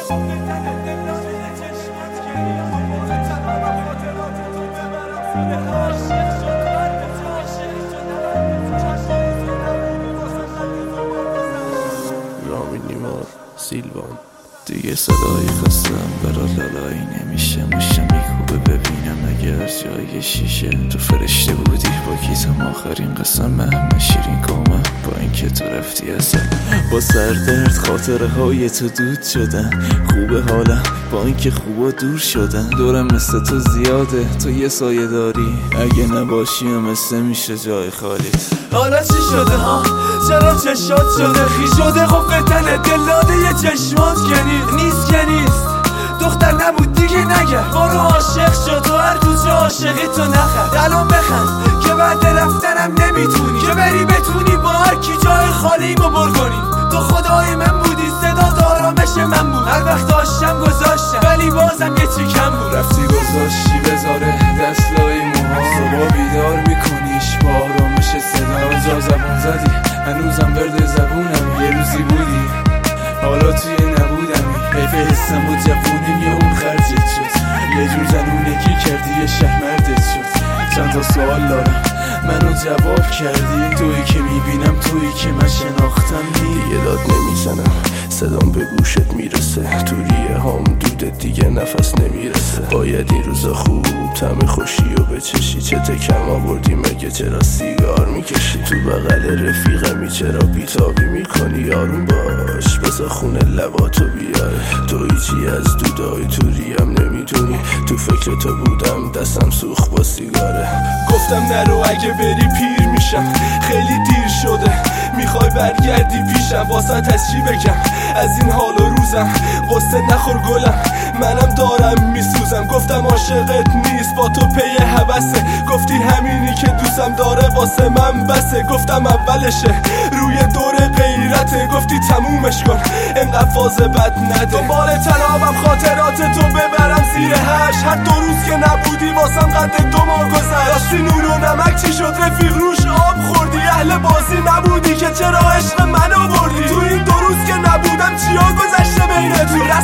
رامین نیمار سیلوان دیگه صدای خستم برا لالایی نمیشه موشه میکوبه ببینم اگر جای شیشه تو فرشته بودی با کیتم آخرین قسم همه شیرین کامم با اینکه تو رفتی ازم با سردرد خاطره های تو دود شدن خوبه حالم با اینکه خوبا دور شدن دورم مثل تو زیاده تو یه سایه داری اگه نباشی مثل میشه جای خالی حالا چی شده ها چرا چشات شده خی شده خفتن دل داده یه چشمات نیست که نیست دختر نبود دیگه نگه برو عاشق شد تو هر کجا عاشقی تو نخند الان بخند که بعد رفتنم نمیتونی که بری بتونی با هر کی جای خالیمو بر کنی تو خدای من بودی صدا آرامش من بود هر وقت داشتم گذاشتم ولی بازم یه چی کم بود رفتی گذاشتی بذاره دستلای موها صبح بیدار میکنیش با آرامش صدا جا زبون زدی هنوزم ورد زبونم یه روزی بودی حالا توی نبودمی حیف حسم و جوونیم یه اون خرجت شد یه جور جنونگی کردی یه شهمردت شد چند تا سوال دارم منو جواب کردی تویی که میبینم تویی که من شناختم دیگه داد نمیزنم صدام به گوشت میرسه تو ریه هام دودت دیگه نفس نمیرسه باید این روزا خوب طعم خوشی و بچشی چه کم آوردی مگه چرا سیگار میکشی تو بغل رفیقمی چرا بیتابی میکنی آروم باش بذار خونه لباتو بیاره تو هیچی از دودای تو ریم نمیدونی تو فکر تو بودم دستم سوخ با سیگاره گفتم نرو اگه بری پیر میشم خیلی دیر شده میخوای برگردی پیشم واسط از چی بگم از این حال و روزم قصه نخور گلم منم دارم میسوزم گفتم عاشقت نیست با تو پی هوسه گفتی همینی که دوستم داره واسه من بسه گفتم اولشه روی دور غیرته گفتی تمومش کن انقدر فاز بد نده دنبال تنابم خاطرات تو ببرم زیر هشت هر دو روز که نبودی واسم قد 2 ماه گذشت راستی نون و نمک چی شد رفیق روش آب خوردی اهل بازی نبودی که چرا عشق منو بردی تو این 2 روز که نبودم چیا گذشته بین تو